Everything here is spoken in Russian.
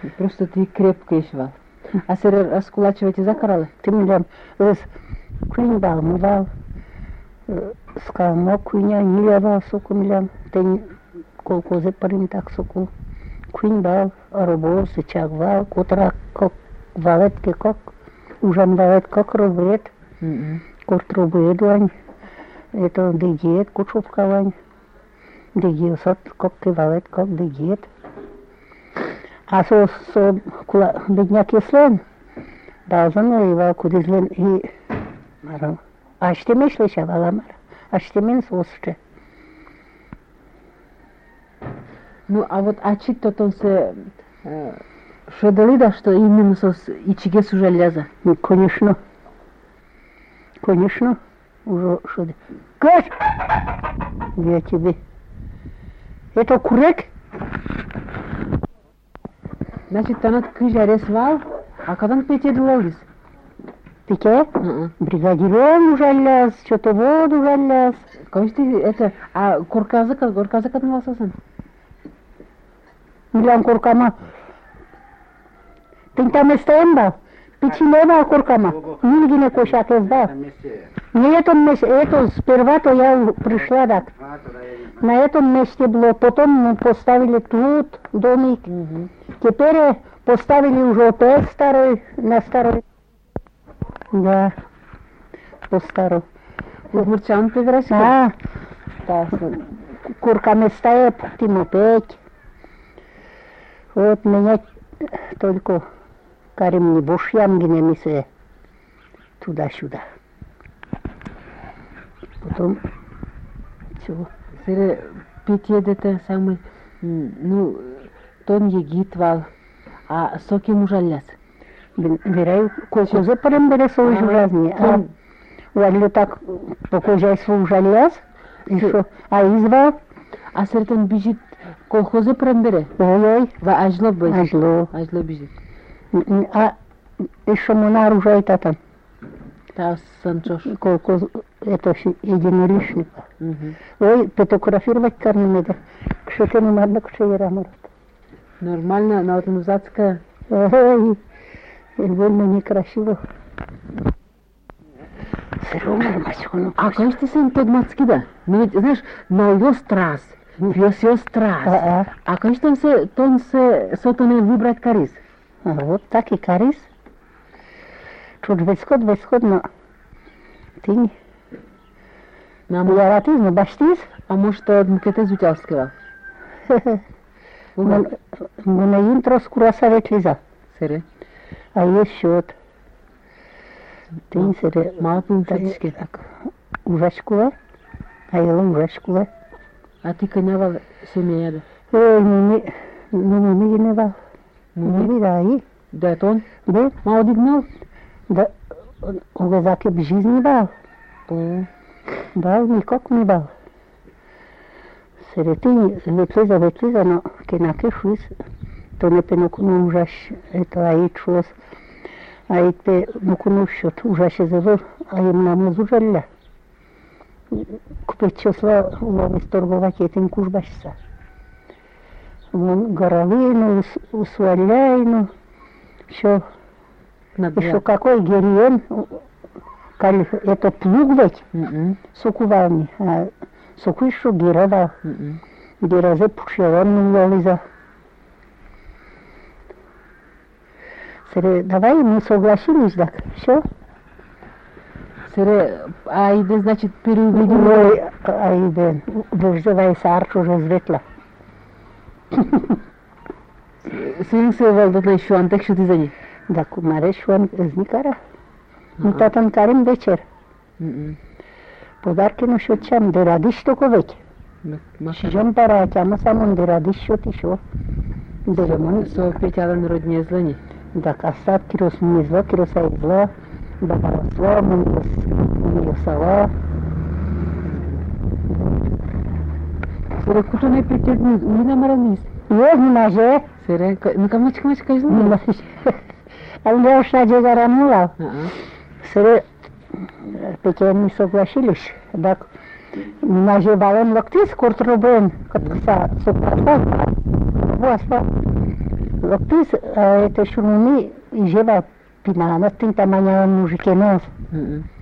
Просто ты крепко ишвал. А сэр раскулачивать и закарала? Ты милям, куин бал, милал, скалмо куиня, нилявал суку милям, ты колкозе парим так суку. Куин бал, аробоз, чагвал, котра как валет как, ужан валет как робрет, корт робрет вань, это дегет, кучовка вань, дегет, сот как валет как дегет. А со бедняк еслен, должен его кудизлен и марал. А что мишлешь, аваламар? А что мин сосче? Ну, а вот ачит-то он се шодали, да, что именно сос ичигес уже ляза? Ну, конечно. Конечно. Уже шодали. Каш! Я тебе. Это курек? Значит, танат кыжарес вал, а когда пете дололис? Пите? Бригадиром ужаляс, что-то воду ужаляс. Конечно, это, а горказа катнулся сан? Милям куркама. Ты там и стоим бал? Печенева куркама. Нигде кошак да. На этом месте, это сперва-то я пришла так. На этом месте было, потом мы поставили тут домик. Теперь поставили уже опять старый, на старый. Да, по старому. Мурчан превратил? А, курками стоят, тем опять. Вот меня только карим не бушьям генемисе туда-сюда. Потом чего? Сыре питье это самый, ну, тон егит вал, а соки мужаляс. Вераю, колкозе парембере свой жужазни, а валю так покожай свой ужаляс, а извал? А сертен бежит колхозы парембере? Ой-ой. Ва ажло бежит? Ажло бежит. А еще монар уже там. Та санчош. Колхоз, это единоличник. Ой, фотографировать карнемеда. Что ты не надо, что я раморот. Нормально, на automazacka. Ой, больно некрасиво. А конечно, сын тот мацки, да? Ну ведь, знаешь, на ее страс, вес ее страс. А конечно, он се сотоне выбрать карис. Вот так и карис. Чуть висход, но ты не... Яратизм, баштиз? А может, от мкете зутявского? На интро скоро советлиза. Сере? А есть счет. Ты сере. Мало пунктички. Ужашкула. А я ужашкула. А ты конявал семья? Ой, не гневал. Не видай. Да, это он? Да. Мало дигнал? Да. Он заки в жизни бал. Бал, никак не бал. Сере ты ветлиза, но кенаке шуис. То не пенокуну ужаш, это аид шос. Аид пе нокуну счет ужаше завел, а им нам ужалля. Купить числа уловить торговать этим кушбашса. Вон горовину, усваляйну, еще какой гериен, это плугвать, сукувални, а суку еще гирова, гиразе пушеванну лолиза. Сыре, давай мы согласились, так, все? Сыре, айде, значит, переубедим. Ой, айде, вызывай сарч уже светло. Свинг се валдат на шуан, так что ты за ней? Да, кумаре шуан из Никара. Ну, татан карим вечер. Подарки ну что чем, да радиш только ведь. Шижем пора, тяма самон, да радиш что ты шо. Со петяла народнее злани. Да, касат, кирос не зло, кироса и зло. Да, росло, мы сала. Сыре, куда не притягнул, не намаранись. Есть не маже. Сыре, ну камочка Не маже. А я уж на деда рамула. Сыре, пекем не согласились. Так, не маже балон локтис, курт рубен, как са, супартон. Вот, Loptus, это шумуми, и жива пинана, ты там аня мужики нос.